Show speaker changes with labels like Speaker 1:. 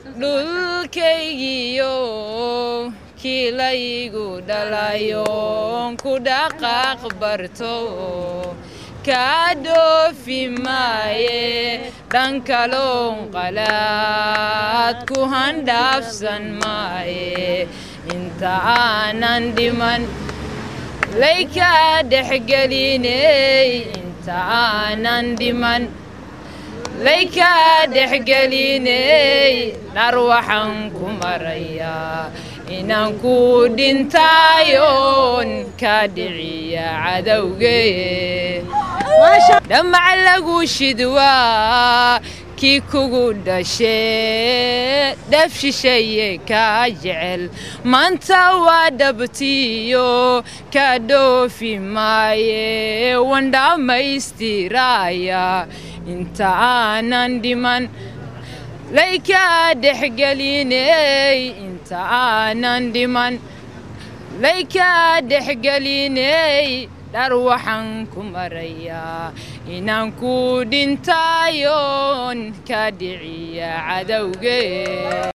Speaker 1: dhulkaygiyo kiilaygu dhalayoon ku dhaqaaq barto kaa dhoofi maaye dhankaloon qalaad ku handhaafsan maaye inta aanan dhiman laykaa dhexgeliney inta aanan dhiman laykaa dhexgeliney dhar waxaan ku marayaa inaan ku dhintaayoon kaa dhiciya cadowgee dhamac lagu shidwaa kii kugu dhashee dhaf shisheeye kaa jecel maanta waa dhabtiyo kaa dhoofi maaye wan dhammaystiraaya inta aanan dhiman laykaa dhexgeliney inta aanan dhiman laykaa dhexgeliney dhar waxaan ku marayaa inaan ku dhintaayoon kaa dhiciya cadowgee